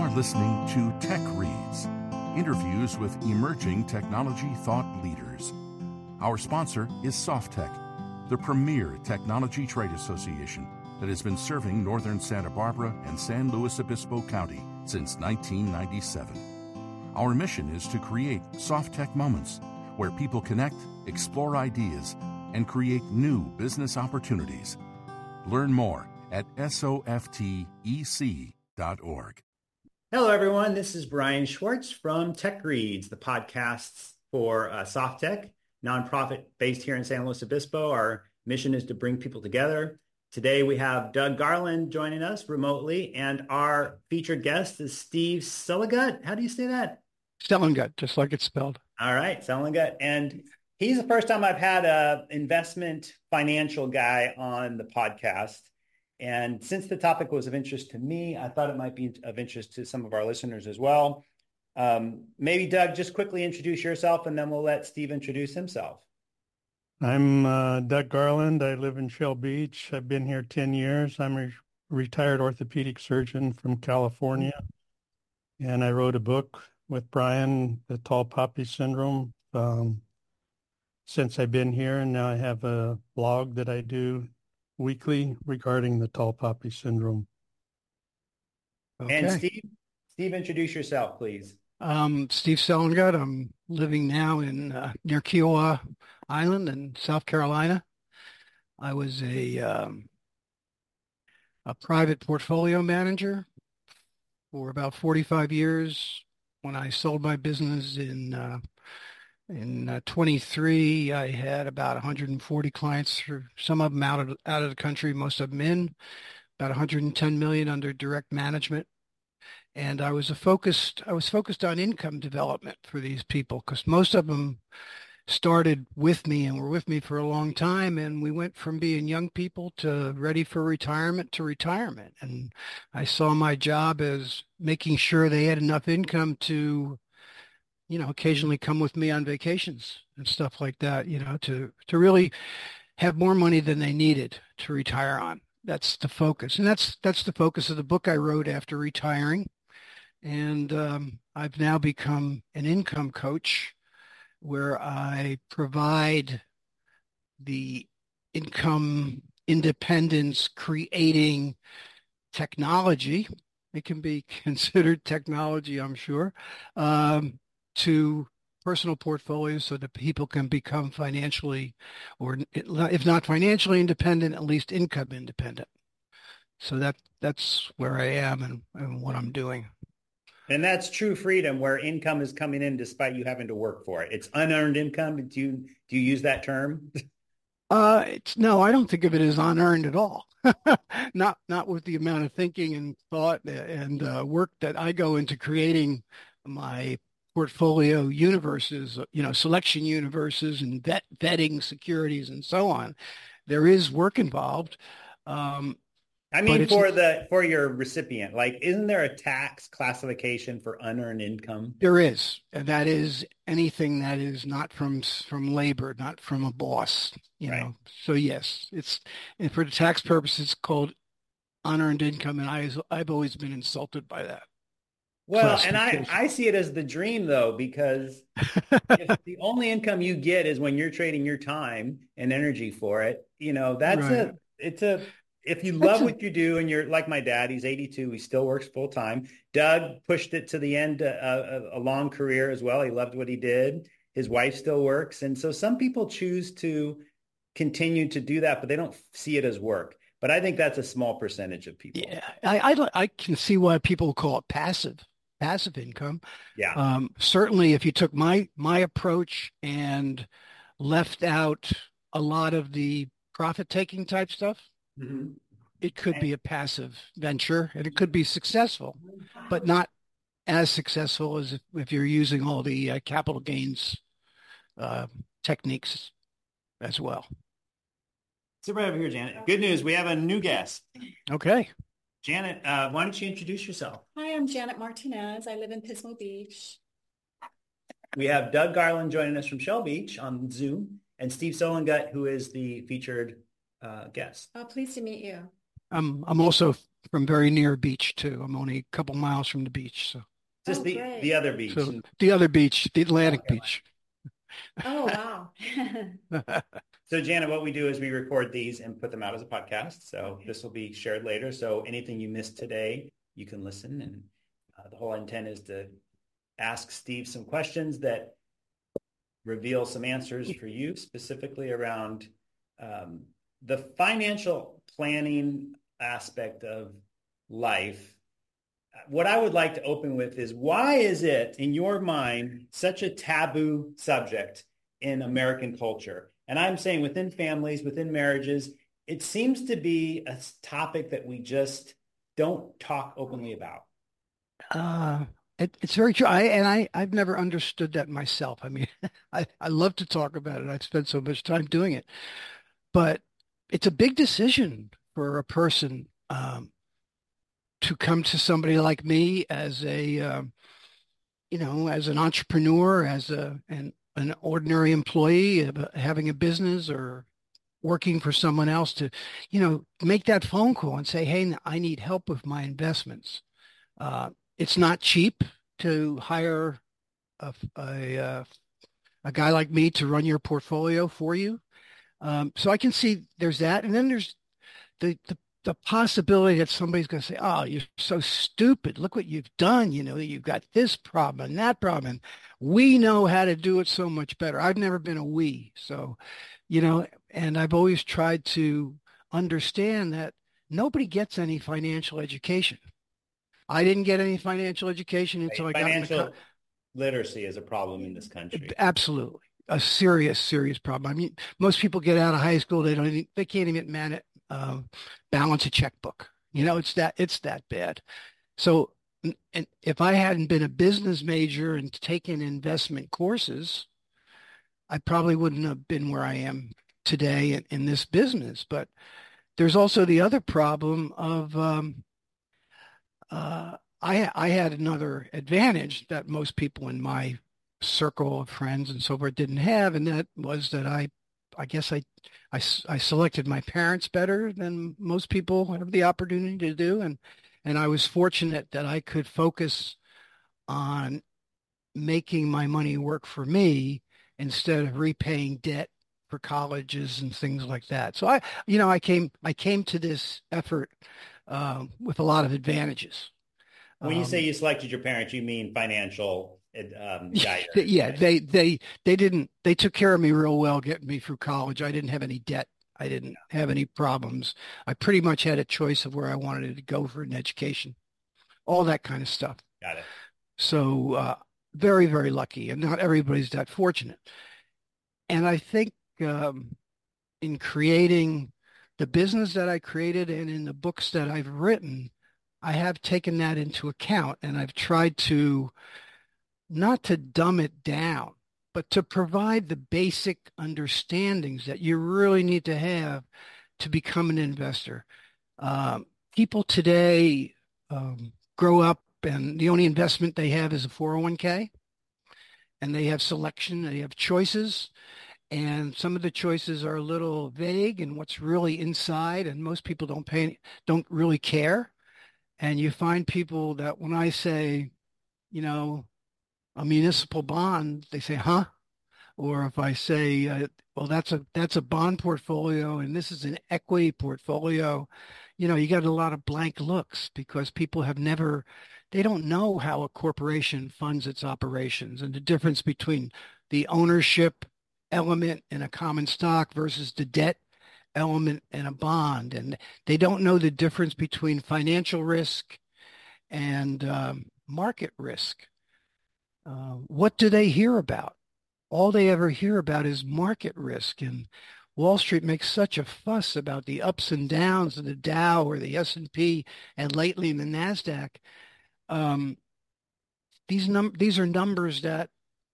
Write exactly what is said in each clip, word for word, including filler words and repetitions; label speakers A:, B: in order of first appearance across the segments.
A: are listening to Tech Reads, interviews with emerging technology thought leaders. Our sponsor is SoftTech, the premier technology trade association that has been serving northern Santa Barbara and San Luis Obispo County since nineteen ninety-seven. Our mission is to create SoftTech moments where people connect, explore ideas, and create new business opportunities. Learn more at softec dot org.
B: Hello, everyone. This is Brian Schwartz from Tech Reads, the podcasts for uh, SoftTech, nonprofit based here in San Luis Obispo. Our mission is to bring people together. Today, we have Doug Garland joining us remotely, and our featured guest is Steve Selengut. How do you say that?
C: Selengut, just like it's spelled.
B: All right, Selengut. And he's the first time I've had an investment financial guy on the podcast. And since the topic was of interest to me, I thought it might be of interest to some of our listeners as well. Um, maybe, Doug, just quickly introduce yourself, and then we'll let Steve introduce himself.
C: I'm uh, Doug Garland. I live in Shell Beach. I've been here ten years. I'm a retired orthopedic surgeon from California. And I wrote a book with Brian, The Tall Poppy Syndrome, um, since I've been here. And now I have a blog that I do weekly regarding the Tall Poppy Syndrome.
B: Okay. And Steve, Steve, introduce yourself, please.
D: Um, Steve Selengut. I'm living now in uh, near Kiowa Island in South Carolina. I was a um, a private portfolio manager for about forty-five years. When I sold my business in uh, in uh, twenty-three, I had about one hundred forty clients, some of them out of out of the country, most of them in, about one hundred ten million under direct management. And I was a focused, I was focused on income development for these people because most of them started with me and were with me for a long time. And we went from being young people to ready for retirement to retirement. And I saw my job as making sure they had enough income to, you know, occasionally come with me on vacations and stuff like that, you know, to, to really have more money than they needed to retire on. That's the focus. And that's, that's the focus of the book I wrote after retiring. And um, I've now become an income coach where I provide the income independence creating technology. It can be considered technology, I'm sure, um, to personal portfolios so that people can become financially, or if not financially independent, at least income independent. So that that's where I am and, and what I'm doing.
B: And that's true freedom, where income is coming in despite you having to work for it. It's unearned income. Do you do you use that term?
D: Uh, it's no, I don't think of it as unearned at all. not not with the amount of thinking and thought and uh, work that I go into creating my portfolio universes, you know, selection universes and vet, vetting securities and so on. There is work involved. Um,
B: I mean, for the for your recipient, like, isn't there a tax classification for unearned income?
D: There is, and that is anything that is not from from labor, not from a boss. You right. know, so yes, it's and for the tax purposes, it's called unearned income, and I I've always been insulted by that.
B: Well, and I, I see it as the dream, though, because if the only income you get is when you're trading your time and energy for it, you know, that's right. a, it's a, if you love what you do and you're like my dad, he's eighty-two, he still works full time. Doug pushed it to the end, uh, a, a long career as well. He loved what he did. His wife still works. And so some people choose to continue to do that, but they don't see it as work. But I think that's a small percentage of people.
D: Yeah, I, I, I can see why people call it passive. Passive income.
B: Yeah.
D: Um, certainly, if you took my my approach and left out a lot of the profit-taking type stuff, mm-hmm. it could be a passive venture, and it could be successful, but not as successful as if, if you're using all the uh, capital gains uh, techniques as well.
B: Sit right over here, Janet. Good news. We have a new guest.
D: Okay.
B: Janet, uh, why don't you introduce yourself?
E: Hi, I'm Janet Martinez. I live in Pismo Beach.
B: We have Doug Garland joining us from Shell Beach on Zoom, and Steve Selengut, who is the featured uh, guest.
E: Oh, pleased to meet you.
D: I'm I'm also from very near a beach too. I'm only a couple miles from the beach, so
B: just
E: Oh,
B: the
E: great.
B: the other beach.
D: so the other beach, the Atlantic
B: Okay.
D: beach.
E: Oh, wow.
B: So Janet, what we do is we record these and put them out as a podcast. So this will be shared later. So anything you missed today, you can listen. And uh, the whole intent is to ask Steve some questions that reveal some answers for you, specifically around um, the financial planning aspect of life. What I would like to open with is, why is it, in your mind, such a taboo subject in American culture? And I'm saying within families, within marriages, it seems to be a topic that we just don't talk openly about.
D: Uh, it, it's very true. I and I I've never understood that myself. I mean, I I love to talk about it. I've spent so much time doing it, but it's a big decision for a person um, to come to somebody like me as a um, you know, as an entrepreneur, as a an an ordinary employee, of a- having a business or working for someone else to, you know, make that phone call and say, hey, I need help with my investments. Uh, it's not cheap to hire a, a, uh, a guy like me to run your portfolio for you. Um, so I can see there's that. And then there's the, the, the possibility that somebody's going to say, oh, you're so stupid. Look what you've done. You know, you've got this problem and that problem. And we know how to do it so much better. I've never been a we. So, you know, and I've always tried to understand that nobody gets any financial education. I didn't get any financial education until I got into
B: Financial
D: co-
B: literacy is a problem in this country.
D: Absolutely. A serious, serious problem. I mean, most people get out of high school, they don't even, they can't even man it, uh, balance a checkbook. You know, it's that, it's that bad. So, and if I hadn't been a business major and taken investment courses, I probably wouldn't have been where I am today in, in this business. But there's also the other problem of, um, uh, I, I had another advantage that most people in my circle of friends and so forth didn't have, and that was that I, I guess I, I, I selected my parents better than most people have the opportunity to do, and and I was fortunate that I could focus on making my money work for me instead of repaying debt for colleges and things like that. So I, you know, I came I came to this effort uh, with a lot of advantages.
B: When you
D: Um,
B: say you selected your parents, you mean financial um, guidance.
D: Yeah,
B: right?
D: they they they didn't they took care of me real well getting me through college. I didn't have any debt. I didn't have any problems. I pretty much had a choice of where I wanted to go for an education, all that kind of stuff.
B: Got it.
D: So uh, very, very lucky, and not everybody's that fortunate. And I think um, in creating the business that I created and in the books that I've written, I have taken that into account, and I've tried to not to dumb it down, but to provide the basic understandings that you really need to have to become an investor. Um, people today um, grow up and the only investment they have is a four oh one k, and they have selection, they have choices, and some of the choices are a little vague and what's really inside, and most people don't pay, don't really care. And you find people that when I say, you know, a municipal bond, they say, huh? Or if I say, uh, well, that's a that's a bond portfolio and this is an equity portfolio, you know, you get a lot of blank looks because people have never, they don't know how a corporation funds its operations and the difference between the ownership element in a common stock versus the debt element in a bond. And they don't know the difference between financial risk and um, market risk. Uh, what do they hear about? All they ever hear about is market risk, and Wall Street makes such a fuss about the ups and downs of the Dow or the S and P, and lately in the NASDAQ. Um, these num these are numbers that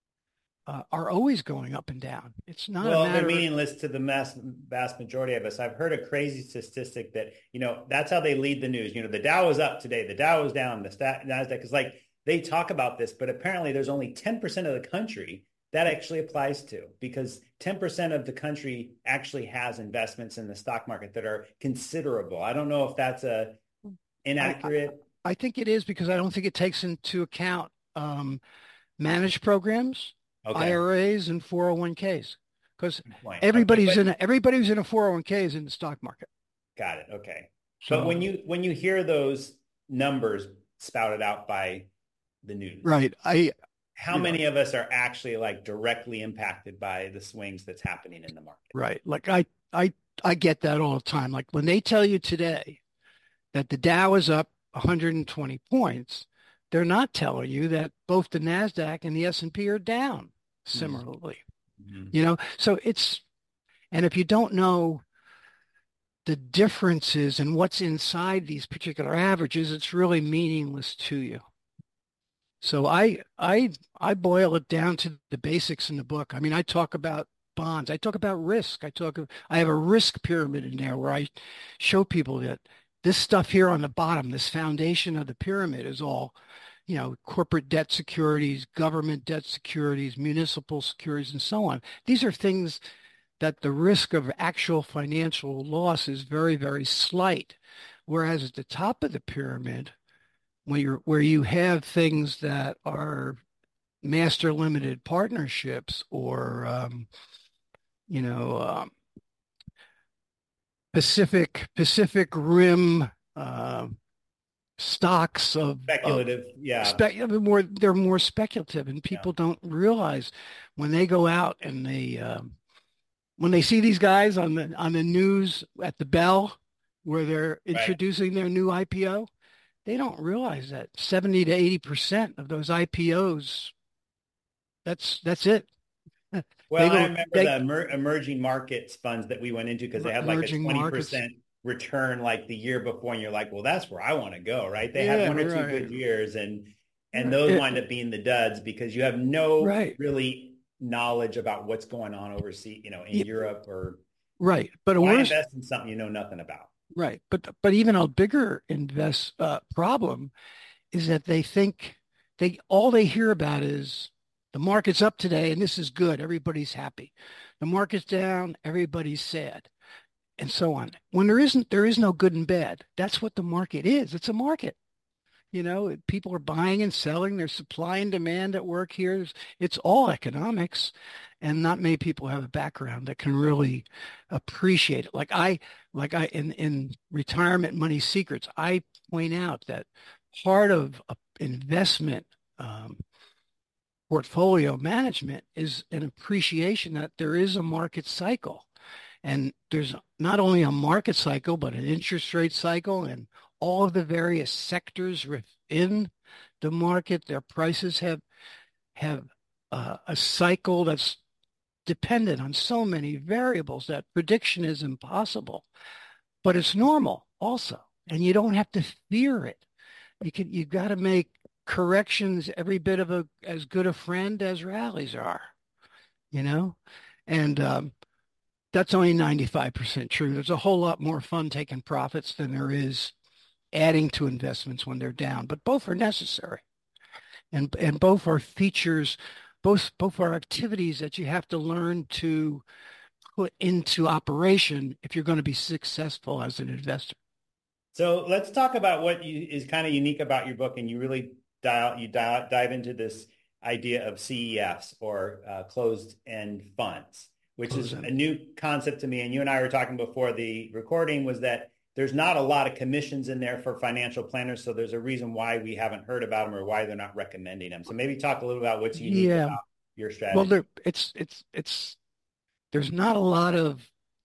D: uh, are always going up and down. It's not
B: Well,
D: a matter
B: they're
D: of,
B: meaningless to the mass, vast majority of us. I've heard a crazy statistic that, you know, that's how they lead the news. You know, the Dow is up today, the Dow is down, the stat, NASDAQ is like, they talk about this, but apparently there's only ten percent of the country that actually applies to, because ten percent of the country actually has investments in the stock market that are considerable. I don't know if that's a inaccurate.
D: I, I think it is, because I don't think it takes into account um, managed programs, okay. I R As, and four oh one k's. Because everybody's okay, but, in a, everybody who's in a four oh one k is in the stock market.
B: Got it. Okay. So, but when you when you hear those numbers spouted out by the news,
D: right? I
B: how many know. of us are actually like directly impacted by the swings that's happening in the market?
D: Right. Like I I I get that all the time. Like when they tell you today that the Dow is up one hundred twenty points, they're not telling you that both the NASDAQ and the S and P are down similarly. Mm-hmm. You know, so it's, and if you don't know the differences in what's inside these particular averages, it's really meaningless to you. So I I I boil it down to the basics in the book. I mean, I talk about bonds. I talk about risk. I talk. I have a risk pyramid in there where I show people that this stuff here on the bottom, this foundation of the pyramid, is all, you know, corporate debt securities, government debt securities, municipal securities, and so on. These are things that the risk of actual financial loss is very, very slight. Whereas at the top of the pyramid, when you're, where you have things that are master limited partnerships or, um, you know, um, Pacific Pacific Rim uh, stocks of
B: speculative,
D: of,
B: yeah,
D: spe- more they're more speculative, and people yeah. don't realize when they go out and they um, when they see these guys on the on the news at the bell where they're introducing right. their new I P O, they don't realize that seventy to eighty percent of those I P Os, that's that's it.
B: Well, go, I remember they, the emer- emerging markets funds that we went into because they had like a twenty percent return like the year before, and you're like, well, that's where I want to go, right? They yeah, had one or right. two good years, and and those it, wind up being the duds because you have no
D: right.
B: really knowledge about what's going on overseas, you know, in yeah. Europe or
D: right. But
B: why
D: worse,
B: invest in something you know nothing about?
D: Right, but but even a bigger invest uh, problem is that they think they all they hear about is the market's up today and this is good. Everybody's happy. The market's down. Everybody's sad, and so on. When there isn't, there is no good and bad. That's what the market is. It's a market. You know, people are buying and selling. There's supply and demand at work here. It's all economics, and not many people have a background that can really appreciate it. Like I, like I, in, in Retirement Money Secrets, I point out that part of investment um, portfolio management is an appreciation that there is a market cycle, and there's not only a market cycle but an interest rate cycle, and all of the various sectors within the market, their prices have have uh, a cycle that's dependent on so many variables that prediction is impossible. But it's normal also, and you don't have to fear it. You can you've got to make corrections every bit of a as good a friend as rallies are, you know, and um, that's only ninety-five percent true. There's a whole lot more fun taking profits than there is adding to investments when they're down, but both are necessary, and and both are features, both both are activities that you have to learn to put into operation if you're going to be successful as an investor.
B: So let's talk about what you, is kind of unique about your book, and you really dial you dial, dive into this idea of C E Fs or uh, closed-end funds, which closed is end. a new concept to me. And you and I were talking before the recording was that there's not a lot of commissions in there for financial planners, so there's a reason why we haven't heard about them or why they're not recommending them. So maybe talk a little about what's unique yeah. about your strategy.
D: Well, there, it's it's it's there's not a lot of.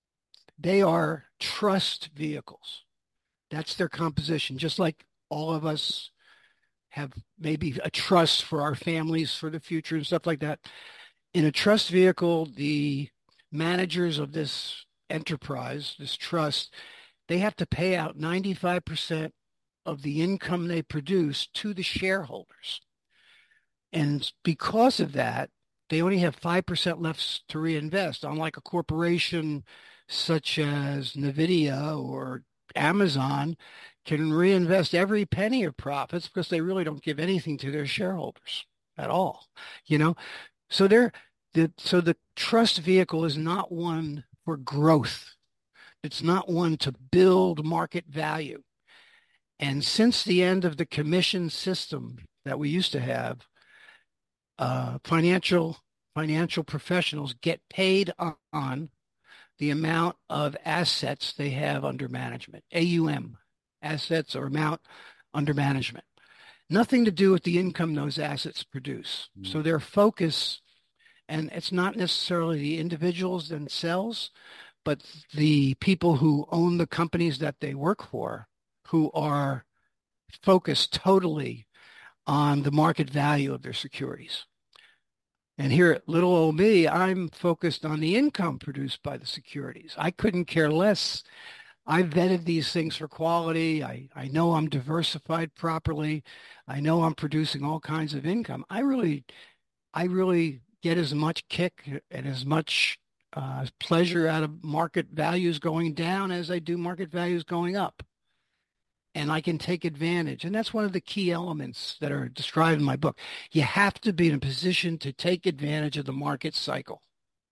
D: They are trust vehicles. That's their composition. Just like all of us have maybe a trust for our families for the future and stuff like that. In a trust vehicle, the managers of this enterprise, this trust, they have to pay out ninety-five percent of the income they produce to the shareholders. And because of that, they only have five percent left to reinvest, unlike a corporation such as NVIDIA or Amazon can reinvest every penny of profits because they really don't give anything to their shareholders at all, you know? So they're The, so the trust vehicle is not one for growth. It's not one to build market value. And since the end of the commission system that we used to have, uh, financial financial professionals get paid on the amount of assets they have under management, A U M, assets or amount under management. Nothing to do with the income those assets produce. Mm. So their focus, and it's not necessarily the individuals themselves, but the people who own the companies that they work for, who are focused totally on the market value of their securities. And here at little old me, I'm focused on the income produced by the securities. I couldn't care less. I've vetted these things for quality. I, I know I'm diversified properly. I know I'm producing all kinds of income. I really, I really get as much kick and as much uh, pleasure out of market values going down as I do market values going up. And I can take advantage. And that's one of the key elements that are described in my book. You have to be in a position to take advantage of the market cycle.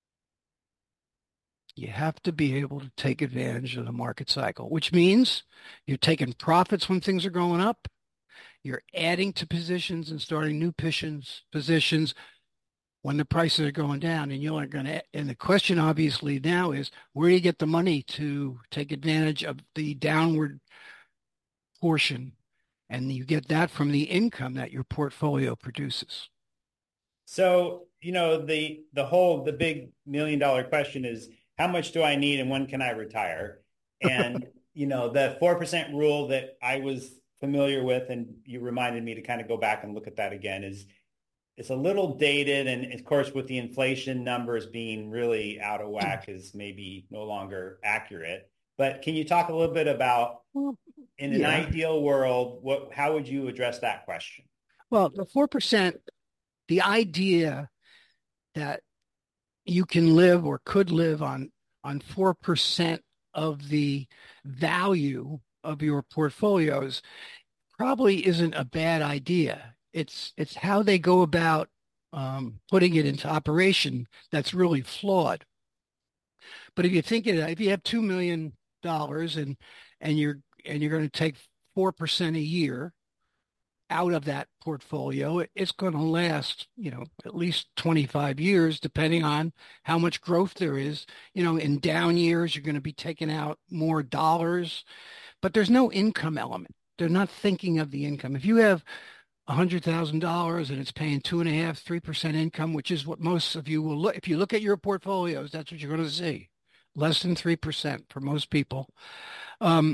D: You have to be able to take advantage of the market cycle, which means you're taking profits when things are going up. You're adding to positions and starting new positions, positions when the prices are going down. And you're going to, and the question obviously now is, where do you get the money to take advantage of the downward portion? And you get that from the income that your portfolio produces.
B: So, you know, the the whole, the big million dollar question is, how much do I need and when can I retire? And, you know, the four percent rule that I was familiar with, and you reminded me to kind of go back and look at that again, is it's a little dated. And of course, with the inflation numbers being really out of whack, is maybe no longer accurate. But can you talk a little bit about, in an yeah. ideal world, what, how would you address that question?
D: Well, the four percent, the idea that you can live or could live on, on four percent of the value of your portfolios probably isn't a bad idea. It's, it's how they go about um, putting it into operation that's really flawed. But if you think it, if you have two million dollars and, and you're, and you're going to take four percent a year out of that portfolio, it's going to last, you know, at least twenty-five years, depending on how much growth there is. You know, in down years, you're going to be taking out more dollars, but there's no income element. They're not thinking of the income. If you have one hundred thousand dollars and it's paying two and a half, three percent income, which is what most of you will look, if you look at your portfolios, that's what you're going to see. Less than three percent for most people. Um,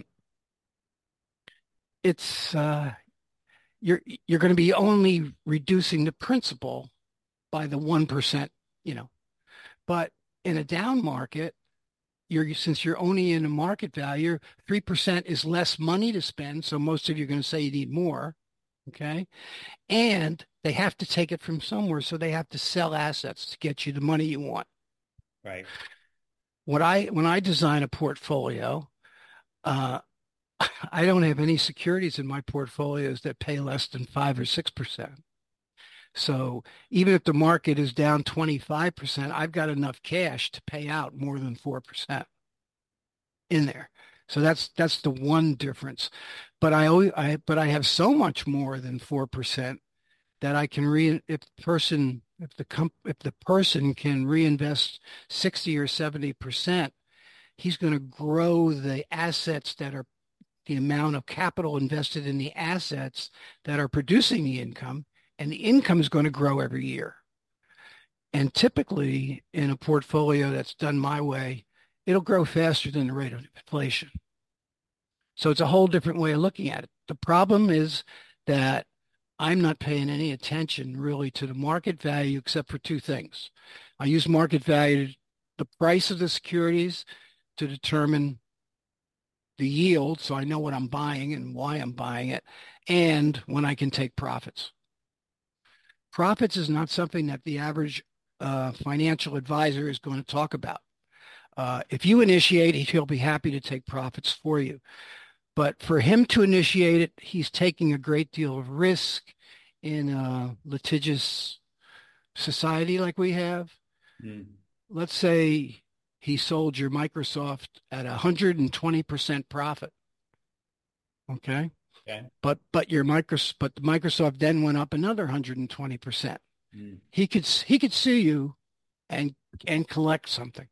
D: it's, uh, you're, you're going to be only reducing the principal by the one percent, you know, but in a down market, you're, since you're only in a market value, three percent is less money to spend. So most of you are going to say you need more. Okay. And they have to take it from somewhere. So they have to sell assets to get you the money you want.
B: Right.
D: What I, when I design a portfolio, uh, I don't have any securities in my portfolios that pay less than five or six percent. So even if the market is down twenty-five percent, I've got enough cash to pay out more than four percent in there. So that's that's the one difference. But I always, I but I have so much more than four percent that I can re if the person if the comp, if the person can reinvest sixty or seventy percent, he's going to grow the assets that are the amount of capital invested in the assets that are producing the income, and the income is going to grow every year. And typically in a portfolio that's done my way, it'll grow faster than the rate of inflation. So it's a whole different way of looking at it. The problem is that I'm not paying any attention really to the market value except for two things. I use market value, the price of the securities, to determine the yield, so I know what I'm buying and why I'm buying it, and when I can take profits. Profits is not something that the average uh, financial advisor is going to talk about. Uh, if you initiate it, he'll be happy to take profits for you. But for him to initiate it, he's taking a great deal of risk in a litigious society like we have.
B: Mm.
D: Let's say he sold your Microsoft at one hundred twenty percent profit. Okay.
B: Okay.
D: But but your Microsoft but Microsoft then went up another one hundred twenty percent.
B: Mm.
D: He could he could sue you and and collect something.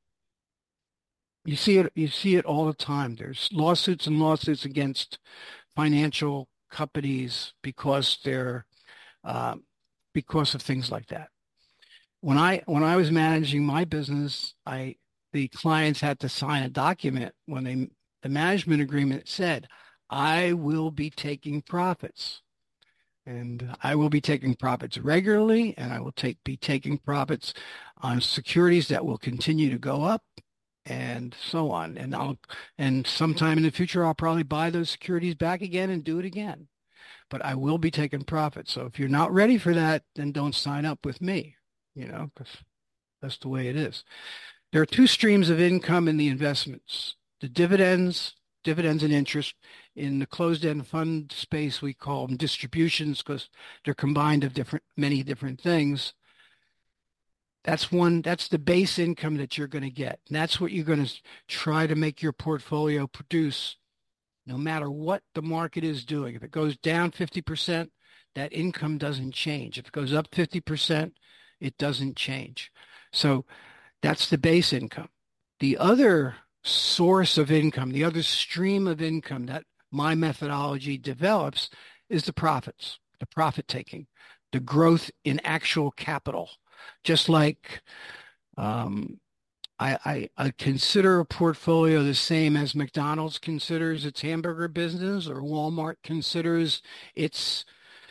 D: You see it you see it all the time. There's lawsuits and lawsuits against financial companies because they're uh, because of things like that. When I when I was managing my business, I the clients had to sign a document when they the management agreement said, I will be taking profits. And I will be taking profits regularly, and I will take be taking profits on securities that will continue to go up, and so on. And I'll and sometime in the future, I'll probably buy those securities back again and do it again. But I will be taking profits. So if you're not ready for that, then don't sign up with me, you know, because that's the way it is. There are two streams of income in the investments: the dividends, dividends and interest. In the closed-end fund space, we call them distributions because they're combined of different, many different things. That's one, that's the base income that you're going to get. And that's what you're going to try to make your portfolio produce no matter what the market is doing. If it goes down fifty percent, that income doesn't change. If it goes up fifty percent, it doesn't change. So that's the base income. The other source of income, the other stream of income that my methodology develops is the profits, the profit taking, the growth in actual capital. Just like um, I, I, I consider a portfolio the same as McDonald's considers its hamburger business, or Walmart considers its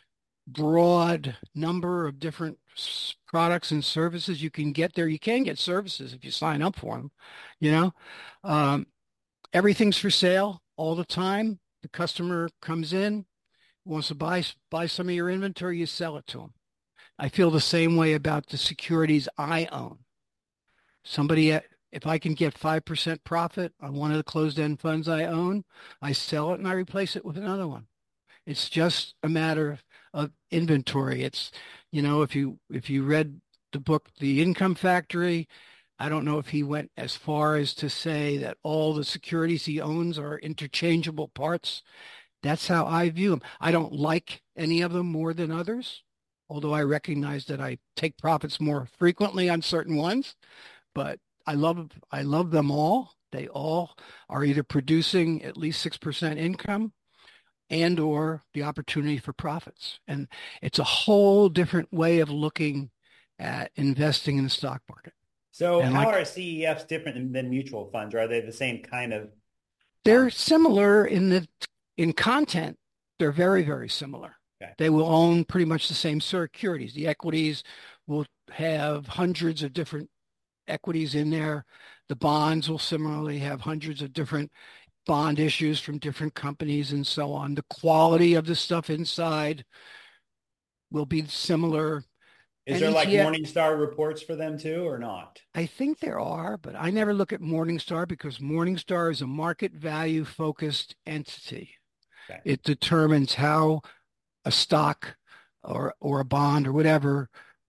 D: broad number of different products and services you can get there. You can get services if you sign up for them, you know. Um, everything's for sale all the time. The customer comes in, wants to buy buy some of your inventory, you sell it to them. I feel the same way about the securities I own. Somebody, if I can get five percent profit on one of the closed-end funds I own, I sell it and I replace it with another one. It's just a matter of, of inventory. It's, you know, if you if you read the book, The Income Factory, I don't know if he went as far as to say that all the securities he owns are interchangeable parts. That's how I view them. I don't like any of them more than others, although I recognize that I take profits more frequently on certain ones. But I love I love them all. They all are either producing at least six percent income and or the opportunity for profits. And it's a whole different way of looking at investing in the stock market.
B: So
D: and
B: how
D: like,
B: are C E Fs different than, than mutual funds, or are they the same kind of?
D: They're similar in the in content. They're very, very similar. Okay. They will own pretty much the same securities. The equities will have hundreds of different equities in there. The bonds will similarly have hundreds of different bond issues from different companies and so on. The quality of the stuff inside will be similar.
B: Is there like Morningstar reports for them too, or not?
D: I think there are, but I never look at Morningstar because Morningstar is a market value focused entity. Okay. It determines how a stock or or a bond or whatever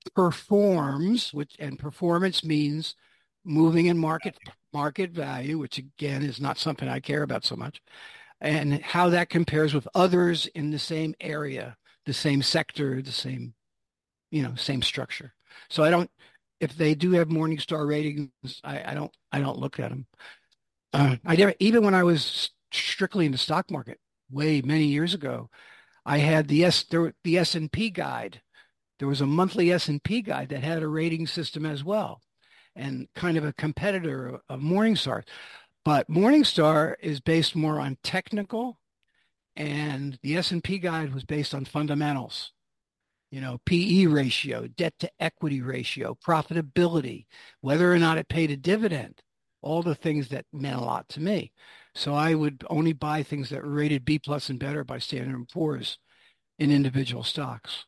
D: performs, which and performance means moving in market market value, which again is not something I care about so much, and how that compares with others in the same area, the same sector, the same, you know, same structure. So I don't, if they do have Morningstar ratings, I, I don't, I don't look at them. Uh, I never, even when I was strictly in the stock market way many years ago, I had the S, there, the S and P guide. There was a monthly S and P guide that had a rating system as well, and kind of a competitor of Morningstar. But Morningstar is based more on technical, and the S and P guide was based on fundamentals. You know, P E ratio, debt to equity ratio, profitability, whether or not it paid a dividend, all the things that meant a lot to me. So I would only buy things that were rated B plus and better by Standard and Poor's in individual stocks.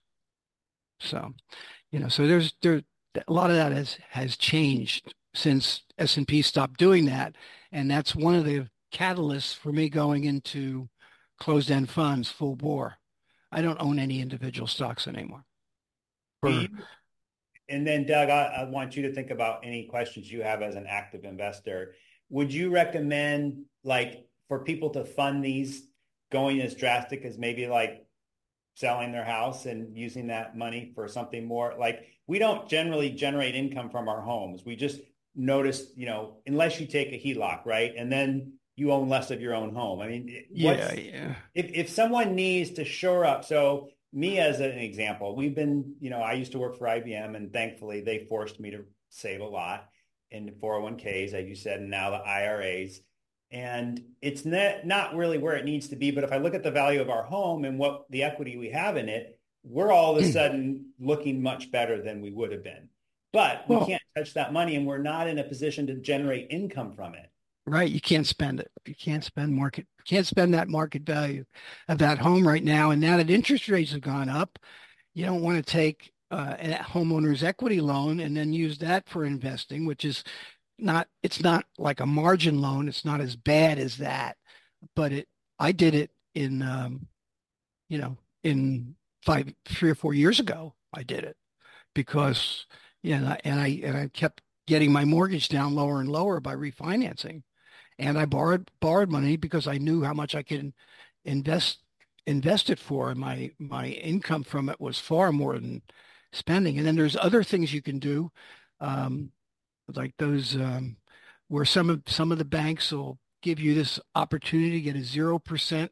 D: So, you know, so there's there a lot of that has has changed since S and P stopped doing that, and that's one of the catalysts for me going into closed-end funds full bore. I don't own any individual stocks anymore.
B: Do you, and then Doug, I, I want you to think about any questions you have as an active investor. Would you recommend, like, for people to fund these going as drastic as maybe like selling their house and using that money for something more? Like, we don't generally generate income from our homes. We just notice, you know, unless you take a H E L O C, right? And then you own less of your own home. I mean,
D: yeah, yeah.
B: If, if someone needs to shore up, so me as an example, we've been, you know, I used to work for I B M, and thankfully they forced me to save a lot in four oh one k's, as you said, and now the I R As. And it's not, not really where it needs to be. But if I look at the value of our home and what the equity we have in it, we're all of a sudden looking much better than we would have been. But we well, can't touch that money, and we're not in a position to generate income from it.
D: Right. You can't spend it. You can't spend market, can't spend that market value of that home right now. And now that interest rates have gone up, you don't want to take uh, a homeowner's equity loan and then use that for investing, which is not, it's not like a margin loan. It's not as bad as that, but it, I did it in, um, you know, in five, three or four years ago, I did it because, yeah, and I, and I, and I kept getting my mortgage down lower and lower by refinancing. And I borrowed, borrowed money because I knew how much I could invest, invest it for. And my, my income from it was far more than spending. And then there's other things you can do. Um, like those um, where some of some of the banks will give you this opportunity to get a zero percent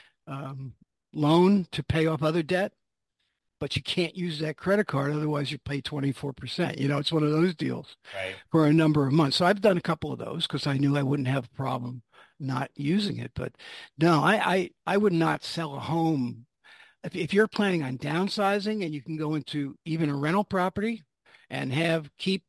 D: um, loan to pay off other debt, but you can't use that credit card, otherwise you pay twenty-four percent. You know, it's one of those deals
B: right.
D: for a number of months. So I've done a couple of those because I knew I wouldn't have a problem not using it. But no, I I, I would not sell a home. If, if you're planning on downsizing and you can go into even a rental property and have keep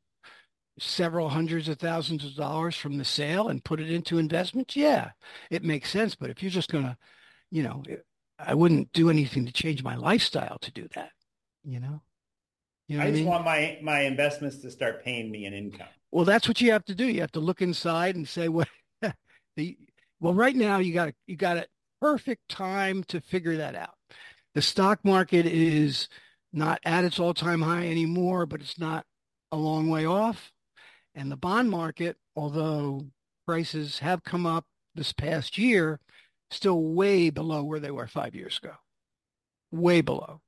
D: several hundreds of thousands of dollars from the sale and put it into investments, yeah, it makes sense. But if you're just going to, you know, I wouldn't do anything to change my lifestyle to do that, you know? You know
B: I just
D: I mean?
B: want my, my investments to start paying me an income.
D: Well, that's what you have to do. You have to look inside and say, what, the, well, right now you got, you got a perfect time to figure that out. The stock market is not at its all-time high anymore, but it's not a long way off. And the bond market, although prices have come up this past year, still way below where they were five years ago, way below.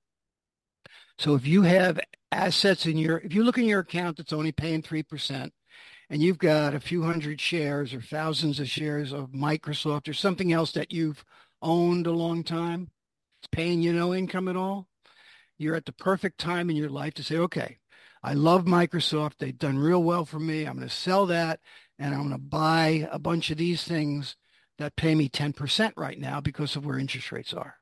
D: So if you have assets in your, if you look in your account that's only paying three percent and you've got a few hundred shares or thousands of shares of Microsoft or something else that you've owned a long time, it's paying you no income at all, you're at the perfect time in your life to say, okay, I love Microsoft. They've done real well for me. I'm going to sell that, and I'm going to buy a bunch of these things that pay me ten percent right now because of where interest rates are.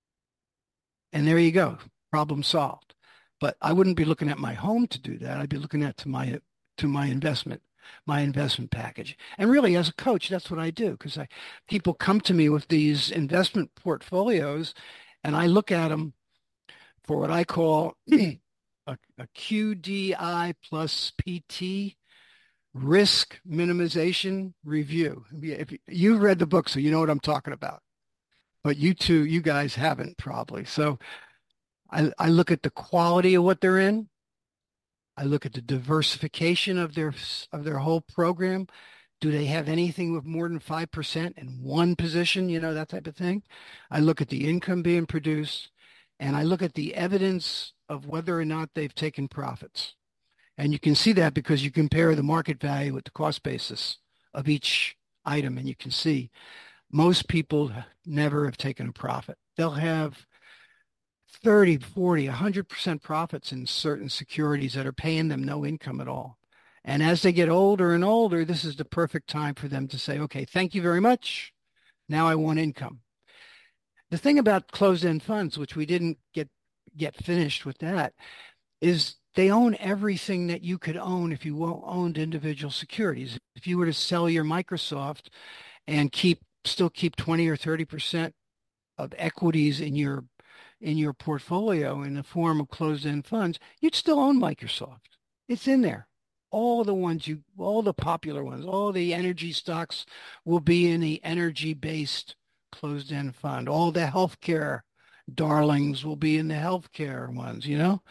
D: And there you go. Problem solved. But I wouldn't be looking at my home to do that. I'd be looking at to my to my investment, my investment package. And really, as a coach, that's what I do, because I people come to me with these investment portfolios, and I look at them for what I call A, a Q D I plus P T, risk minimization review. If you, you've read the book, so you know what I'm talking about. But you two, you guys haven't probably. So I, I look at the quality of what they're in. I look at the diversification of their of their whole program. Do they have anything with more than five percent in one position? You know, that type of thing. I look at the income being produced, and I look at the evidence of whether or not they've taken profits. And you can see that because you compare the market value with the cost basis of each item, and you can see most people never have taken a profit. They'll have thirty, forty, one hundred percent profits in certain securities that are paying them no income at all. And as they get older and older, this is the perfect time for them to say, okay, thank you very much. Now I want income. The thing about closed-end funds, which we didn't get get finished with that, is they own everything that you could own if you owned individual securities. If you were to sell your Microsoft and keep still keep twenty or thirty percent of equities in your in your portfolio in the form of closed-end funds, you'd still own Microsoft. It's in there. All the ones you, all the popular ones, all the energy stocks will be in the energy-based closed-end fund. All the healthcare darlings will be in the healthcare ones, you know?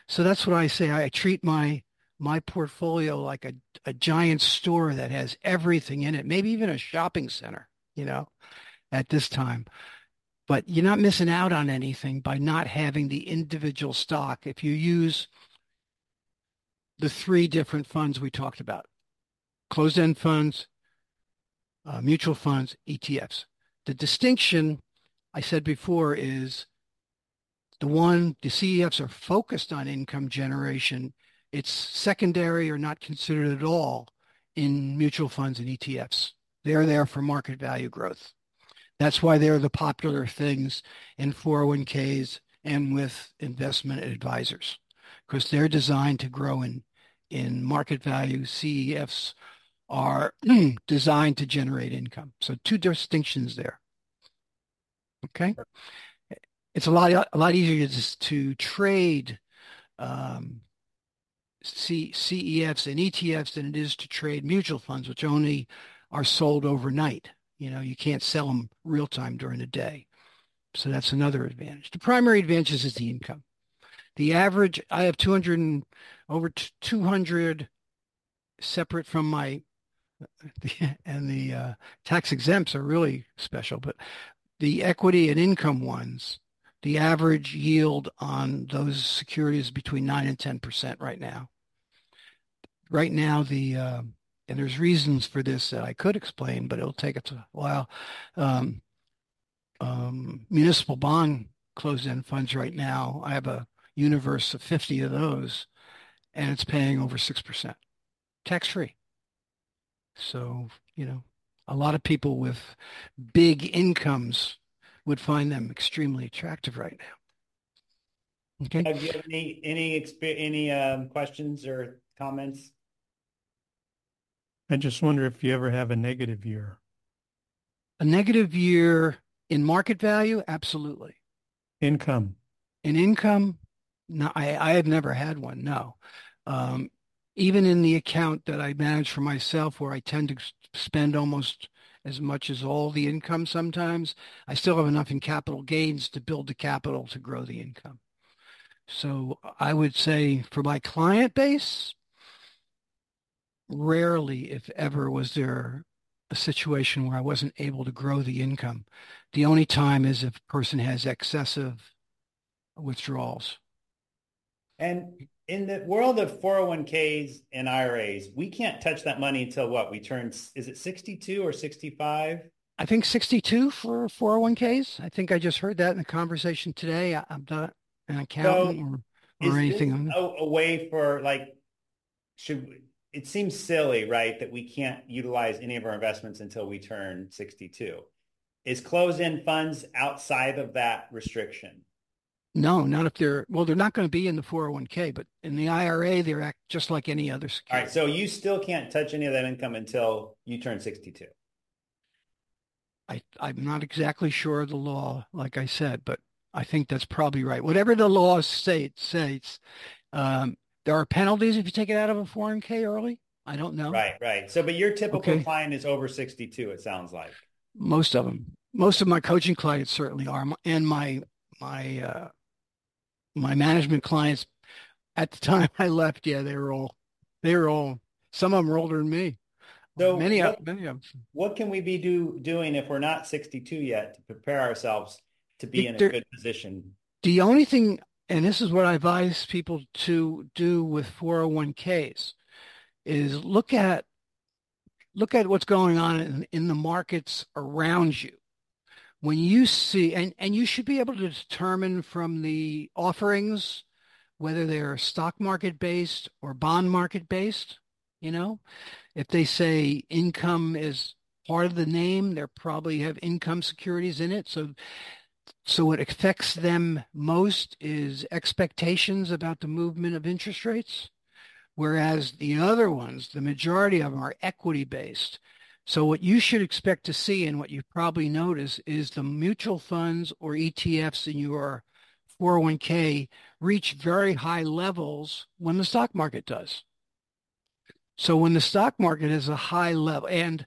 D: So that's what I say. I treat my my portfolio like a, a giant store that has everything in it, maybe even a shopping center, you know, at this time. But you're not missing out on anything by not having the individual stock. If you use the three different funds we talked about, closed-end funds, uh, mutual funds, E T Fs. The distinction I said before is the one, the C E Fs are focused on income generation. It's secondary or not considered at all in mutual funds and E T Fs. They're there for market value growth. That's why they're the popular things in four oh one k's and with investment advisors, because they're designed to grow in, in market value. C E Fs are designed to generate income. So two distinctions there. Okay. It's a lot, a lot easier to, to trade um, C, CEFs and E T Fs than it is to trade mutual funds, which only are sold overnight. You know, you can't sell them real time during the day. So that's another advantage. The primary advantage is the income. The average, I have two hundred, over two hundred separate from my, and the uh, tax exempts are really special, but the equity and income ones, the average yield on those securities is between nine and ten percent right now. Right now, the, uh, and there's reasons for this that I could explain, but it'll take us a while. Um, um, municipal bond closed-end funds right now, I have a universe of fifty of those, and it's paying over six percent, tax-free. So, you know, a lot of people with big incomes would find them extremely attractive right now. Okay.
B: Have you have any any exp- any um, questions or comments?
C: I just wonder if you ever have a negative year.
D: A negative year in market value? Absolutely.
C: Income.
D: In income? No, I, I have never had one. No. Um, even in the account that I manage for myself, where I tend to spend almost as much as all the income sometimes, I still have enough in capital gains to build the capital to grow the income. So I would say for my client base, rarely, if ever, was there a situation where I wasn't able to grow the income. The only time is if a person has excessive withdrawals.
B: And in the world of four oh one k's and I R As, we can't touch that money until what? We turn, is it sixty-two or sixty-five?
D: I think sixty-two for four oh one k's. I think I just heard that in the conversation today. I, I'm not an accountant so or, or anything.
B: Is this a, a way for, like, should it seems silly, right, that we can't utilize any of our investments until we turn sixty-two. Is closed-end funds outside of that restriction?
D: No, not if they're, well, they're not going to be in the four oh one k, but in the I R A, they're act just like any other security.
B: All right, so you still can't touch any of that income until you turn sixty-two.
D: I, I'm not exactly sure of the law, like I said, but I think that's probably right. Whatever the law states, states um, there are penalties if you take it out of a four oh one k early. I don't know.
B: Right, right. So, but your typical
D: okay.
B: client is over sixty-two, it sounds like.
D: Most of them. Most of my coaching clients certainly are, and my my uh, my management clients. At the time I left, yeah, they were all they were all. Some of them were older than me.
B: So
D: many
B: what,
D: of many of them.
B: What can we be do doing if we're not sixty-two yet to prepare ourselves to be in a
D: there,
B: good position?
D: The only thing, and this is what I advise people to do with four oh one k's, is look at look at what's going on in, in the markets around you. When you see, and, and you should be able to determine from the offerings whether they're stock market based or bond market based. You know, if they say income is part of the name, they probably have income securities in it. So, so what affects them most is expectations about the movement of interest rates, whereas the other ones, the majority of them are equity based. So what you should expect to see, and what you probably notice, is the mutual funds or E T Fs in your four oh one k reach very high levels when the stock market does. So when the stock market is a high level, and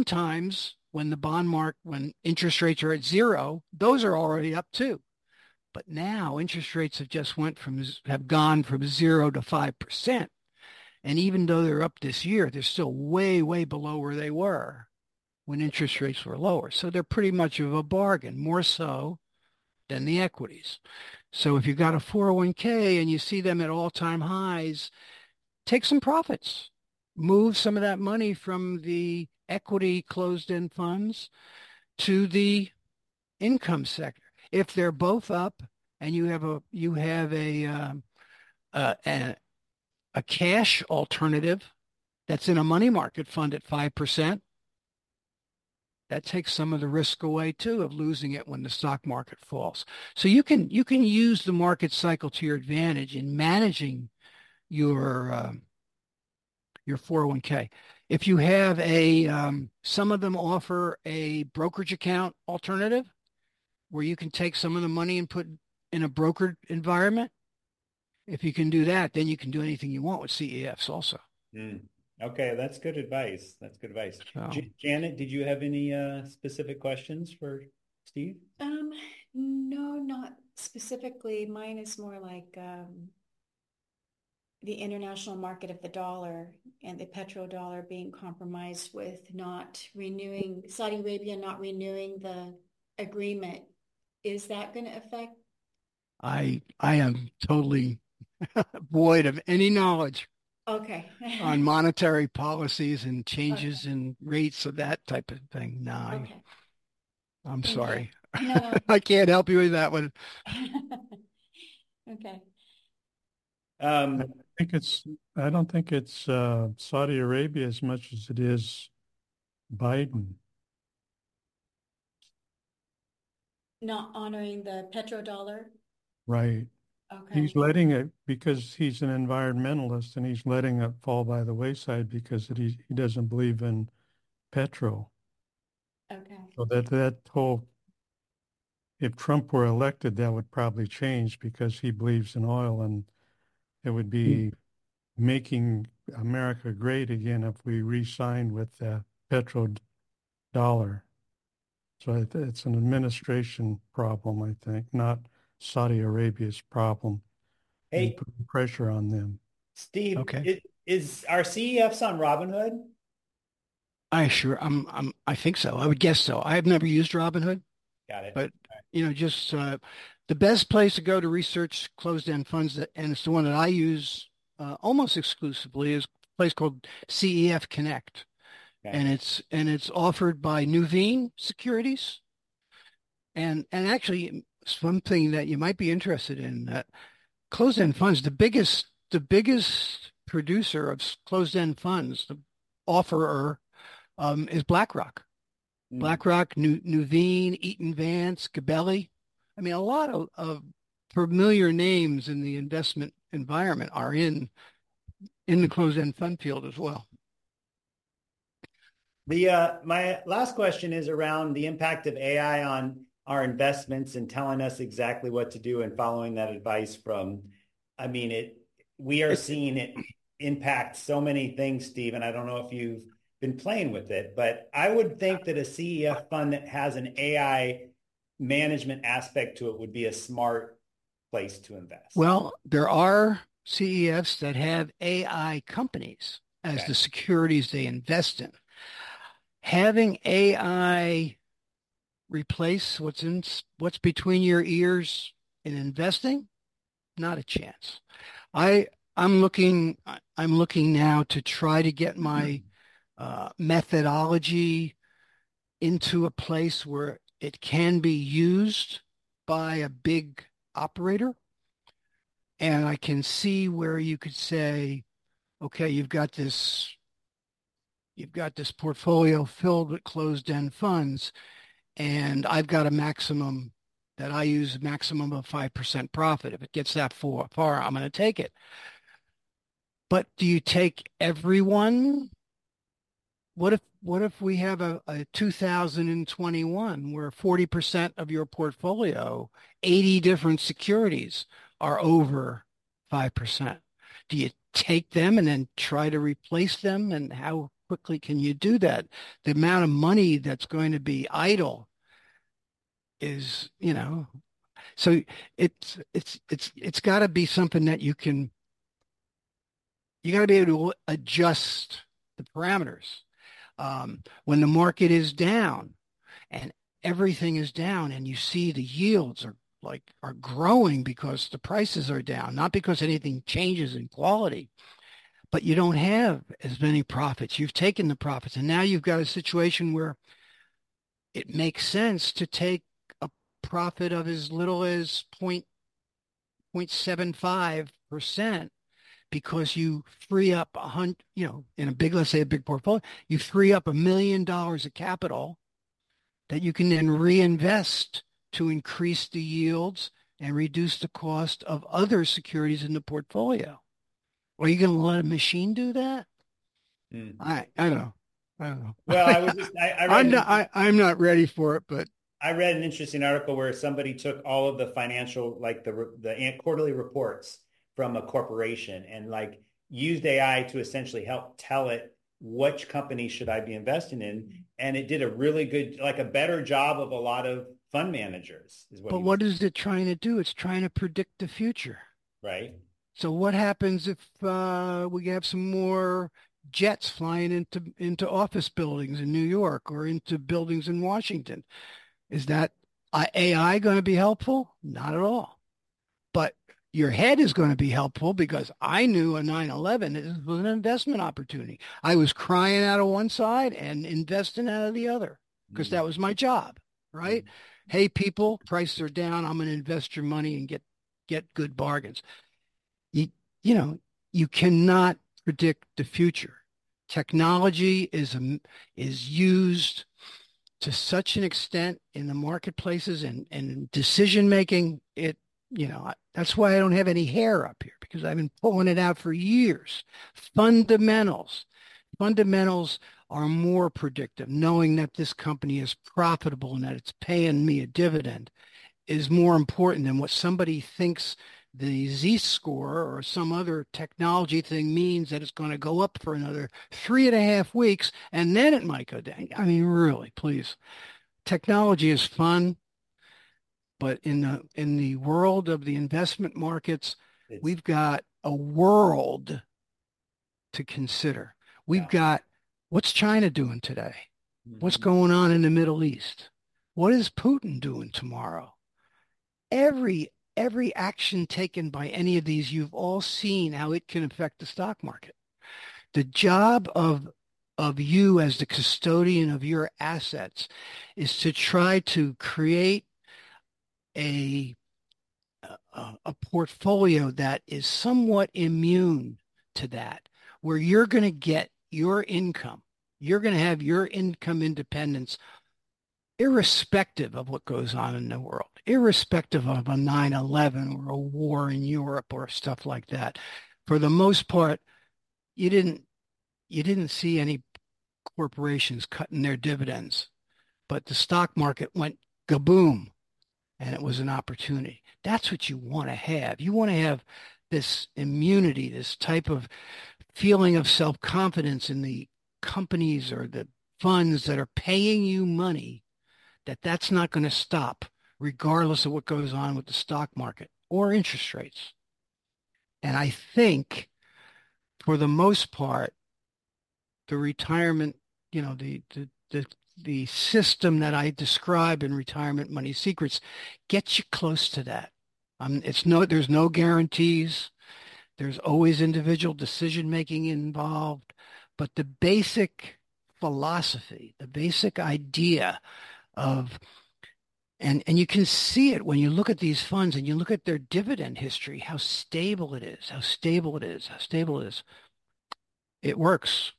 D: sometimes when the bond market, when interest rates are at zero, those are already up too. But now interest rates have just went from, have gone from zero to five percent. And even though they're up this year, they're still way, way below where they were when interest rates were lower. So they're pretty much of a bargain, more so than the equities. So if you've got a four oh one k and you see them at all-time highs, take some profits. Move some of that money from the equity closed-end funds to the income sector. If they're both up and you have a you have a um, uh, a, a cash alternative that's in a money market fund at five percent, that takes some of the risk away too of losing it when the stock market falls. So you can you can use the market cycle to your advantage in managing your um, your four oh one k. If you have a um, some of them offer a brokerage account alternative where you can take some of the money and put in a brokered environment. If you can do that, then you can do anything you want with C E Fs also.
B: Mm. Okay, that's good advice. That's good advice.
D: So,
B: J- Janet, did you have any uh, specific questions for Steve?
E: Um, no, not specifically. Mine is more like um, the international market of the dollar and the petrodollar being compromised with not renewing, Saudi Arabia not renewing the agreement. Is that going to affect?
D: I I am totally void of any knowledge
E: Okay.
D: on monetary policies and changes okay. in rates of that type of thing. No,
E: okay.
D: I, I'm sorry.
E: No, no.
D: I can't help you with that one.
E: Okay.
B: Um,
C: I think it's. I don't think it's uh, Saudi Arabia as much as it is Biden.
E: Not honoring the petrodollar?
C: Right.
E: Okay.
C: He's letting it because he's an environmentalist and he's letting it fall by the wayside because it, he, he doesn't believe in petro.
E: Okay.
C: So that, that whole, if Trump were elected, that would probably change because he believes in oil and it would be making America great again if we re-signed with the petrodollar. So it's an administration problem, I think, not Saudi Arabia's problem.
B: Hey,
C: putting pressure on them.
B: Steve,
D: okay.
B: is, is our C E Fs on Robinhood?
D: I sure, I'm, I'm, I think so. I would guess so. I have never used Robinhood.
B: Got it.
D: But, you know, just uh, the best place to go to research closed-end funds, that, and it's the one that I use uh, almost exclusively, is a place called C E F Connect. Okay. And it's and it's offered by Nuveen Securities. And and actually, something that you might be interested in, uh, closed-end funds, the biggest the biggest producer of closed-end funds, the offerer, um, is BlackRock. Mm. BlackRock, Nu- Nuveen, Eaton Vance, Gabelli. I mean, a lot of, of familiar names in the investment environment are in in the closed-end fund field as well.
B: The uh, my last question is around the impact of A I on our investments and telling us exactly what to do and following that advice from, I mean, it. We are seeing it impact so many things, Steve, and I don't know if you've been playing with it, but I would think that a C E F fund that has an A I management aspect to it would be a smart place to invest.
D: Well, there are C E Fs that have A I companies as okay. the securities they invest in. Having A I replace what's in what's between your ears in investing, not a chance. I I'm looking I'm looking now to try to get my uh, methodology into a place where it can be used by a big operator, and I can see where you could say, okay, you've got this. You've got this portfolio filled with closed-end funds, and I've got a maximum that I use a maximum of five percent profit. If it gets that far, far I'm going to take it. But do you take everyone? What if what if we have a, a two thousand twenty-one where forty percent of your portfolio, eighty different securities, are over five percent? Do you take them and then try to replace them? And how quickly can you do that? The amount of money that's going to be idle is, you know, So it's it's it's it's got to be something that you can you got to be able to adjust the parameters. Um, when the market is down and everything is down and you see the yields are like are growing because the prices are down, not because anything changes in quality, but you don't have as many profits. You've taken the profits and now you've got a situation where it makes sense to take a profit of as little as zero point seven five percent because you free up a hundred, you know, in a big, let's say a big portfolio, you free up a million dollars of capital that you can then reinvest to increase the yields and reduce the cost of other securities in the portfolio. Are you going to let a machine do that? Mm. I I don't know. I don't know.
B: Well, I was just, I, I read
D: I'm not I, I'm not ready for it, but
B: I read an interesting article where somebody took all of the financial, like the the quarterly reports from a corporation and like used A I to essentially help tell it which company should I be investing in. And it did a really good, like a better job of a lot of fund managers. Is what
D: but what is it trying to do? It's trying to predict the future.
B: Right.
D: So what happens if uh, we have some more jets flying into, into office buildings in New York or into buildings in Washington? Is that A I going to be helpful? Not at all. But your head is going to be helpful because I knew a nine eleven was an investment opportunity. I was crying out of one side and investing out of the other because mm. that was my job, right? Mm. Hey, people, prices are down. I'm going to invest your money and get, get good bargains. You, you know, you cannot predict the future. Technology is, a, is used to such an extent in the marketplaces and, and decision-making, it, you know, that's why I don't have any hair up here because I've been pulling it out for years. Fundamentals. Fundamentals are more predictive. Knowing that this company is profitable and that it's paying me a dividend is more important than what somebody thinks the Z-score or some other technology thing means that it's going to go up for another three and a half weeks and then it might go down. I mean, really, please. Technology is fun. But in the in the world of the investment markets, it's, we've got a world to consider. We've yeah. got what's China doing today? Mm-hmm. What's going on in the Middle East? What is Putin doing tomorrow? Every every action taken by any of these, you've all seen how it can affect the stock market. The job of of you as the custodian of your assets is to try to create A, a a portfolio that is somewhat immune to that, where you're going to get your income. You're going to have your income independence irrespective of what goes on in the world, irrespective of a nine eleven or a war in Europe or stuff like that. For the most part, you didn't you didn't see any corporations cutting their dividends, but the stock market went kaboom. And it was an opportunity. That's what you want to have. You want to have this immunity, this type of feeling of self-confidence in the companies or the funds that are paying you money, that that's not going to stop regardless of what goes on with the stock market or interest rates. And I think for the most part, the retirement, you know, the, the, the the system that I describe in Retirement Money Secrets gets you close to that. Um, it's no, there's no guarantees. There's always individual decision-making involved, but the basic philosophy, the basic idea of, and, and you can see it when you look at these funds and you look at their dividend history, how stable it is, how stable it is, how stable it is. It works.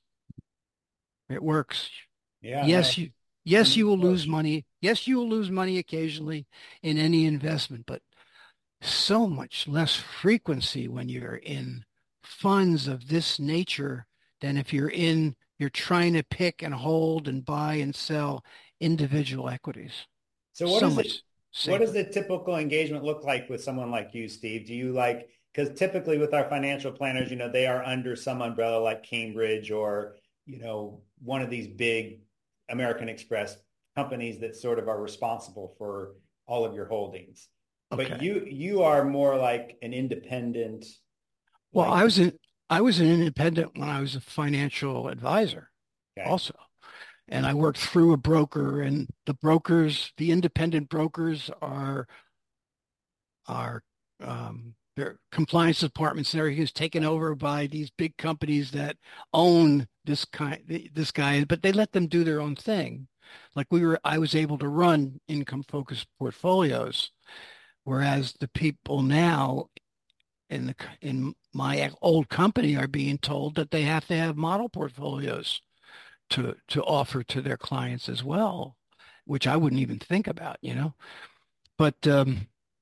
D: It works.
B: Yeah.
D: Yes, you yes, you will lose money. Yes, you will lose money occasionally in any investment, but so much less frequency when you're in funds of this nature than if you're in you're trying to pick and hold and buy and sell individual equities.
B: So what so is it, what does the typical engagement look like with someone like you, Steve? Do you like, because typically with our financial planners, you know, they are under some umbrella like Cambridge or, you know, one of these big American Express companies that sort of are responsible for all of your holdings.
D: Okay.
B: But you you are more like an independent.
D: Well,
B: Like,
D: I was in, I was an independent when I was a financial advisor
B: okay.
D: also. And I worked through a broker, and the brokers, the independent brokers are are um, their compliance departments and everything is taken over by these big companies that own this kind this guy, but they let them do their own thing. Like we were, I was able to run income focused portfolios, whereas the people now in the in my old company are being told that they have to have model portfolios to to offer to their clients as well, which I wouldn't even think about, you know. But um,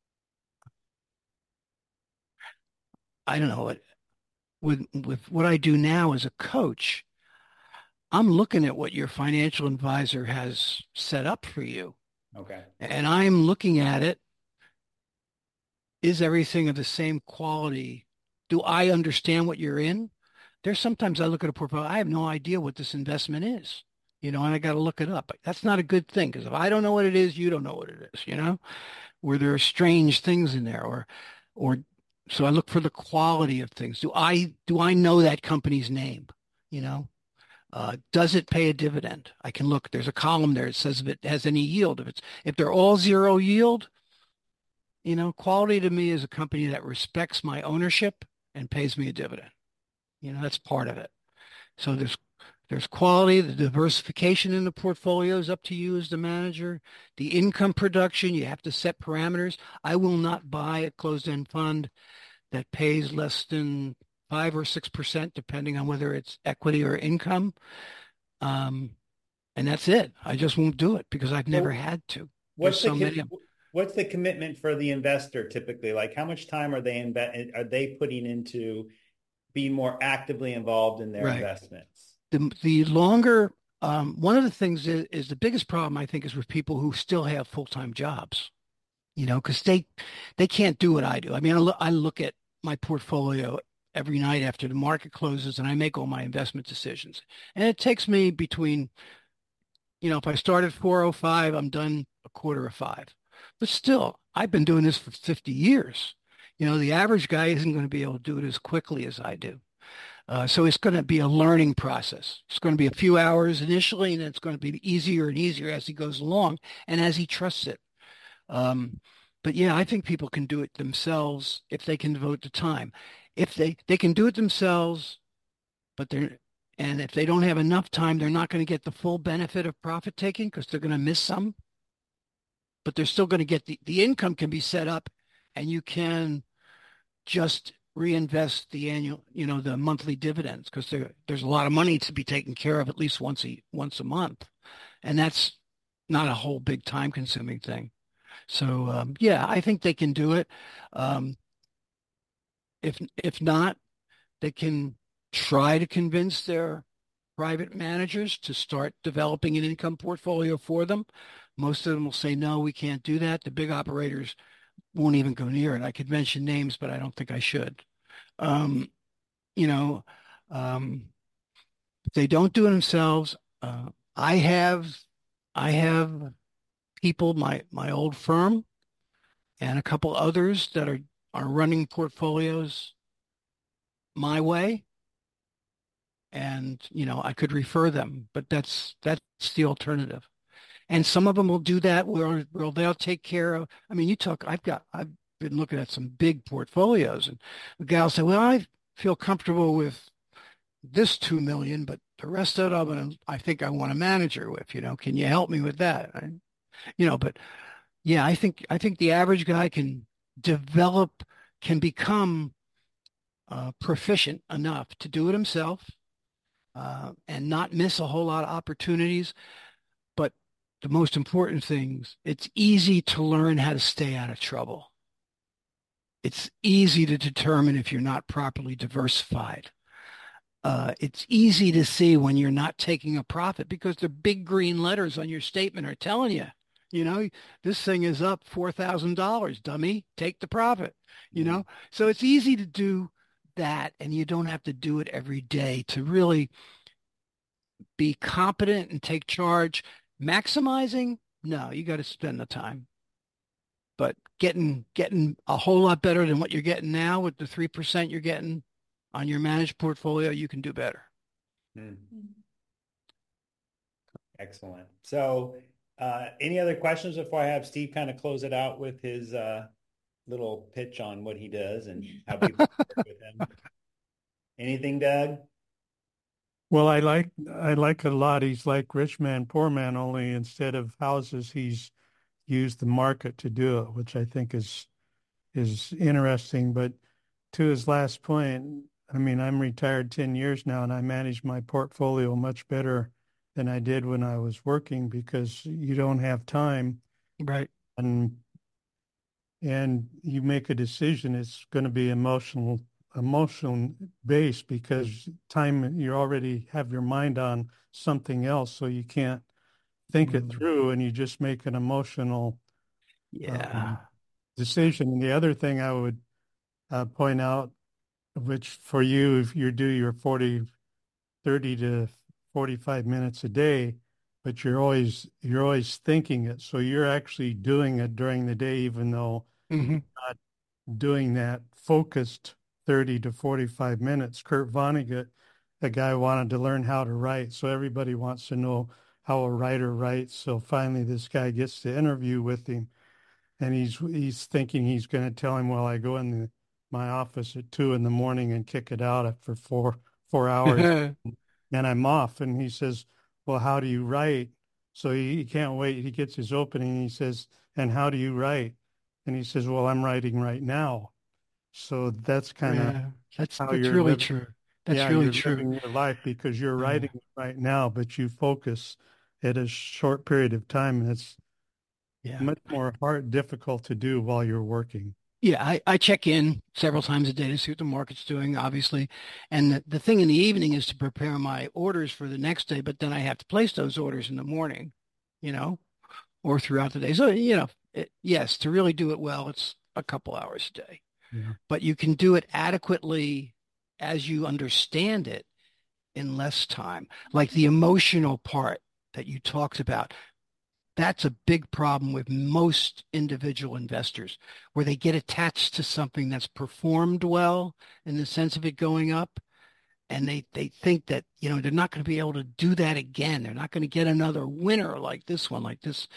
D: I don't know. With with what I do now as a coach, I'm looking at what your financial advisor has set up for you.
B: Okay.
D: And I'm looking at it. Is everything of the same quality? Do I understand what you're in? There's sometimes I look at a portfolio, I have no idea what this investment is, you know, and I got to look it up. That's not a good thing, because if I don't know what it is, you don't know what it is, you know, where there are strange things in there, or, or, so I look for the quality of things. Do I, do I know that company's name? You know, uh, does it pay a dividend? I can look, there's a column there. It says if it has any yield. If it's, if they're all zero yield, you know, quality to me is a company that respects my ownership and pays me a dividend. You know, that's part of it. So there's there's quality, the diversification in the portfolio is up to you as the manager. The income production, you have to set parameters. I will not buy a closed-end fund that pays less than five or six percent, depending on whether it's equity or income. Um, and that's it. I just won't do it because I've never
B: Well,
D: had to.
B: What's
D: There's
B: the
D: so many of them.
B: what's the commitment for the investor typically? Like, how much time are they inve- are they putting into being more actively involved in their
D: Right.
B: investments?
D: The the longer um, one of the things is, is the biggest problem I think is with people who still have full-time jobs, you know, because they they can't do what I do. I mean, I, lo- I look at my portfolio every night after the market closes, and I make all my investment decisions. And it takes me between, you know, if I start at four oh five, I'm done a quarter of five. But still, I've been doing this for fifty years. You know, the average guy isn't going to be able to do it as quickly as I do. Uh, so it's going to be a learning process. It's going to be a few hours initially, and it's going to be easier and easier as he goes along and as he trusts it. Um, but yeah, I think people can do it themselves if they can devote the time. If they, they can do it themselves, but they're, and if they don't have enough time, they're not going to get the full benefit of profit taking because they're going to miss some. But they're still going to get the, the income can be set up, and you can just reinvest the annual, you know, the monthly dividends, because there, there's a lot of money to be taken care of at least once a once a month, and that's not a whole big time consuming thing. So um, yeah, I think they can do it. Um, if if not, they can try to convince their private managers to start developing an income portfolio for them. Most of them will say, no, we can't do that. The big operators won't even go near it. I could mention names, but I don't think I should. Um, you know, um, if they don't do it themselves, uh, I have, I have people, my, my old firm and a couple others that are, are running portfolios my way. And, you know, I could refer them, but that's, that's the alternative. And some of them will do that where, where they'll take care of, I mean, you talk, I've got, I've been looking at some big portfolios, and the gal will say, well, I feel comfortable with this two million, but the rest of it, I think I want a manager with, you know, can you help me with that? I, you know, but yeah, I think, I think the average guy can develop, can become uh, proficient enough to do it himself uh, and not miss a whole lot of opportunities. But the most important things, it's easy to learn how to stay out of trouble. It's easy to determine if you're not properly diversified. Uh, it's easy to see when you're not taking a profit because the big green letters on your statement are telling you, you know, this thing is up four thousand dollars, dummy, take the profit, you know? So it's easy to do that, and you don't have to do it every day to really be competent and take charge. Maximizing? No, you got to spend the time. but getting getting a whole lot better than what you're getting now with the three percent you're getting on your managed portfolio, you can do better.
B: Hmm. Excellent. So uh, any other questions before I have Steve kind of close it out with his uh, little pitch on what he does and how people work with him? Anything, Doug?
C: Well, I like I like it a lot. He's like Rich Man, Poor Man, only instead of houses, he's used the market to do it, which I think is is interesting. But to his last point, I mean, I'm retired ten years now, and I manage my portfolio much better than I did when I was working because you don't have time.
D: Right.
C: And and you make a decision, it's going to be emotional emotional based because time you already have your mind on something else, so you can't think mm. it through, and you just make an emotional
D: yeah
C: um, decision. And the other thing I would uh, point out, which for you, if you do your forty, thirty to forty-five minutes a day, but you're always you're always thinking it, so you're actually doing it during the day, even though
D: mm-hmm.
C: you're not doing that focused thirty to forty-five minutes. Kurt Vonnegut, a guy wanted to learn how to write, so everybody wants to know how a writer writes. So finally, this guy gets to interview with him, and he's he's thinking he's going to tell him, "Well, I go in the, my office at two in the morning and kick it out for four four hours, and I'm off." And he says, "Well, how do you write?" So he, he can't wait. He gets his opening. And he says, "And how do you write?" And he says, "Well, I'm writing right now." So that's kind of
D: yeah, that's
C: how
D: that's
C: you're
D: really
C: living.
D: true. That's
C: yeah,
D: really
C: you're
D: true.
C: living your life because you're
D: Yeah.
C: writing right now, but you focus at a short period of time, and it's
D: yeah.
C: much more hard, difficult to do while you're working.
D: Yeah, I, I check in several times a day to see what the market's doing, obviously. And the, the thing in the evening is to prepare my orders for the next day, but then I have to place those orders in the morning, you know, or throughout the day. So, you know, it, yes, to really do it well, it's a couple hours a day.
C: Yeah.
D: But you can do it adequately as you understand it in less time. Like the emotional part that you talked about, that's a big problem with most individual investors, where they get attached to something that's performed well in the sense of it going up, and they, they think that, you know, they're not going to be able to do that again. They're not going to get another winner like this one, like this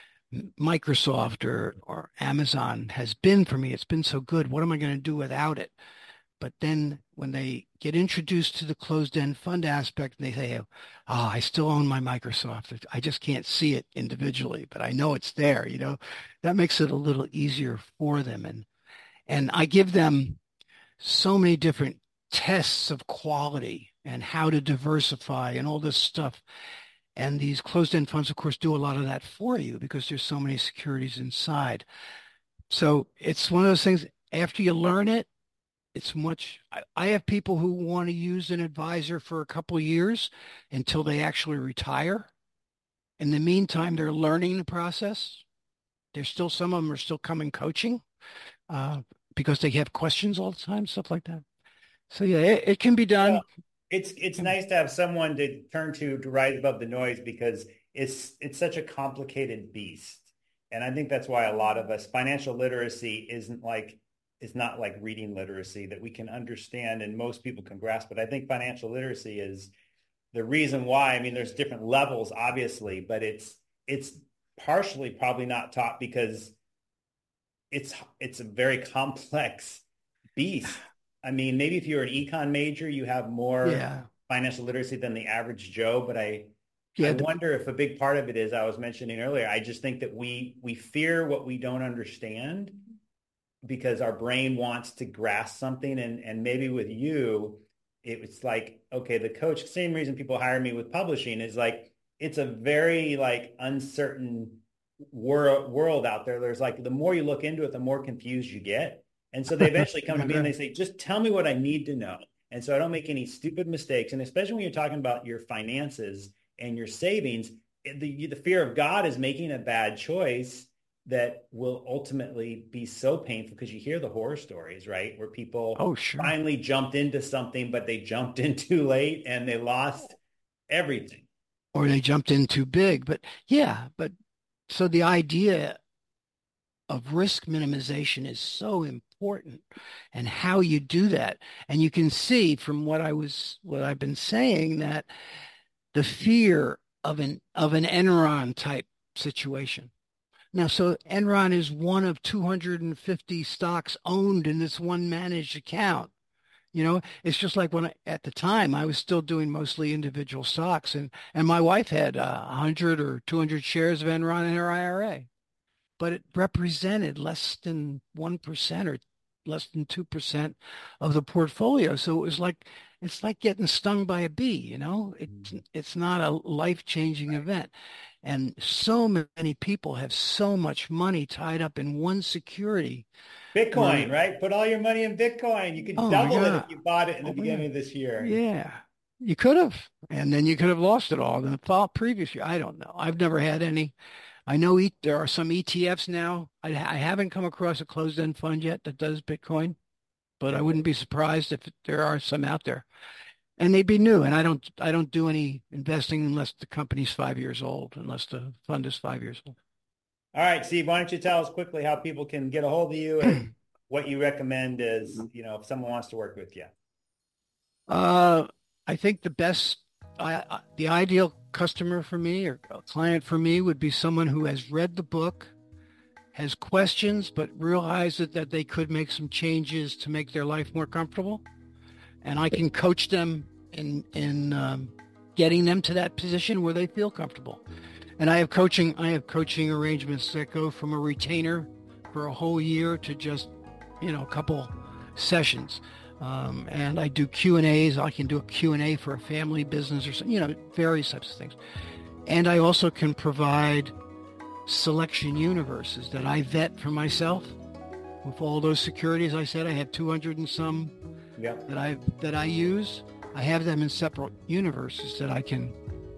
D: Microsoft or, or Amazon has been for me. It's been so good. What am I going to do without it? But then when they get introduced to the closed-end fund aspect, and they say, oh, I still own my Microsoft. I just can't see it individually, but I know it's there, you know, that makes it a little easier for them. And, and I give them so many different tests of quality and how to diversify and all this stuff. And these closed-end funds, of course, do a lot of that for you because there's so many securities inside. So it's one of those things, after you learn it, it's much, I, I have people who want to use an advisor for a couple of years until they actually retire. In the meantime, they're learning the process. There's still, some of them are still coming coaching uh, because they have questions all the time, stuff like that. So yeah, it, it can be done.
B: Well, it's it's nice to have someone to turn to to rise above the noise, because it's it's such a complicated beast. And I think that's why a lot of us, financial literacy isn't like, it's not like reading literacy that we can understand and most people can grasp. But I think financial literacy is the reason why. I mean, there's different levels, obviously, but it's it's partially probably not taught because it's it's a very complex beast. I mean, maybe if you're an econ major, you have more
D: yeah.
B: financial literacy than the average Joe. But I,
D: yeah,
B: I
D: the,
B: wonder if a big part of it is, I was mentioning earlier, I just think that we we fear what we don't understand, because our brain wants to grasp something. And, and maybe with you, it was like, okay, the coach, same reason people hire me with publishing is like, it's a very like uncertain wor- world out there. There's like, the more you look into it, the more confused you get. And so they eventually come to me and they say, just tell me what I need to know. And so I don't make any stupid mistakes. And especially when you're talking about your finances and your savings, the, the fear of God is making a bad choice that will ultimately be so painful, because you hear the horror stories, right? Where people
D: oh, sure.
B: finally jumped into something, but they jumped in too late and they lost everything.
D: Or they jumped in too big. But yeah, but so the idea of risk minimization is so important, and how you do that. And you can see from what I was, what I've been saying, that the fear of an, of an Enron type situation. Now, so Enron is one of two hundred fifty stocks owned in this one managed account. You know, it's just like when I, at the time I was still doing mostly individual stocks, and, and my wife had uh, one hundred or two hundred shares of Enron in her I R A, but it represented less than one percent or less than two percent of the portfolio. So it was like, it's like getting stung by a bee, you know, it's, it's not a life-changing event. And so many people have so much money tied up in one security.
B: Bitcoin, um, right? Put all your money in Bitcoin. You could oh double it if you bought it in the oh beginning of this year.
D: Yeah, you could have. And then you could have lost it all in the fall previous year. I don't know. I've never had any. I know e- there are some E T Fs now. I, I haven't come across a closed-end fund yet that does Bitcoin, but I wouldn't be surprised if there are some out there. And they'd be new. And I don't I don't do any investing unless the company's five years old, unless the fund is five years old.
B: All right, Steve, why don't you tell us quickly how people can get a hold of you and what you recommend is, you know, if someone wants to work with you?
D: Uh, I think the best, I, the ideal customer for me or a client for me would be someone who has read the book, has questions, but realizes that they could make some changes to make their life more comfortable. And I can coach them in, in um, getting them to that position where they feel comfortable. And I have coaching, I have coaching arrangements that go from a retainer for a whole year to just, you know, a couple sessions. Um, and I do Q and A's. I can do a Q and A for a family business or something, you know, various types of things. And I also can provide selection universes that I vet for myself with all those securities. I said I have two hundred and some yep. that I that I use. I have them in separate universes that I can.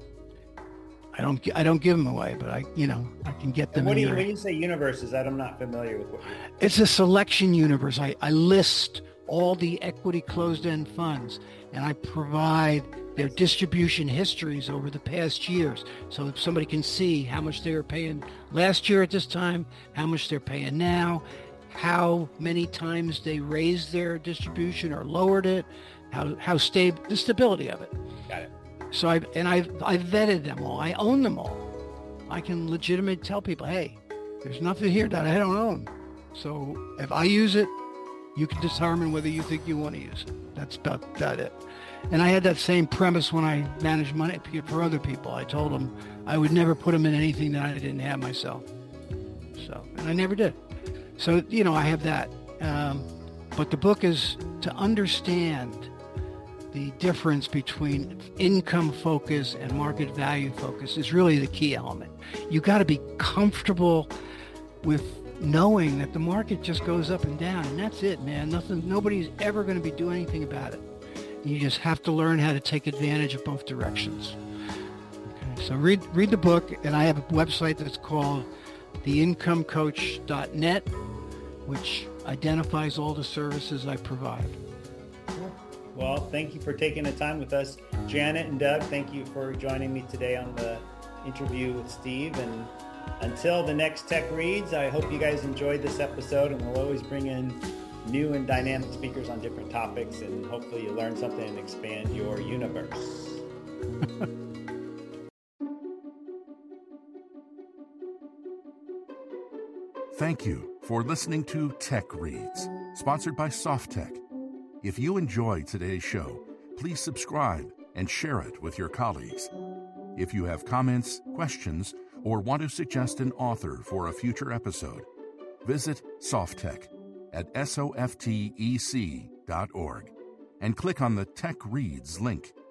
D: I don't. I don't give them away, but I, you know, I can get them.
B: And what
D: in
B: do you
D: there.
B: when you say universes? I'm not familiar with what. You're...
D: It's a selection universe. I, I list all the equity closed-end funds, and I provide their distribution histories over the past years, so if somebody can see how much they were paying last year at this time, how much they're paying now, how many times they raised their distribution or lowered it, how how stable the stability of it.
B: Got it.
D: So I and I I vetted them all. I own them all. I can legitimately tell people, hey, there's nothing here that I don't own. So if I use it, you can determine whether you think you want to use it. That's about that it. And I had that same premise when I managed money for other people. I told them I would never put them in anything that I didn't have myself. So, and I never did. So, you know, I have that. Um, but the book is to understand the difference between income focus and market value focus is really the key element. You got to be comfortable with knowing that the market just goes up and down, and that's it, man. Nothing, nobody's ever going to be doing anything about it. You just have to learn how to take advantage of both directions. Okay, so read read the book, and I have a website that's called the income coach dot net, which identifies all the services I provide.
B: Well, thank you for taking the time with us. Janet and Doug, thank you for joining me today on the interview with Steve. And until the next Tech Reads, I hope you guys enjoyed this episode, and we'll always bring in new and dynamic speakers on different topics, and hopefully you learn something and expand your universe.
A: Thank you for listening to Tech Reads, sponsored by SoftTech. If you enjoyed today's show, please subscribe and share it with your colleagues. If you have comments, questions, or want to suggest an author for a future episode, visit SoftTech at softec dot org and click on the Tech Reads link.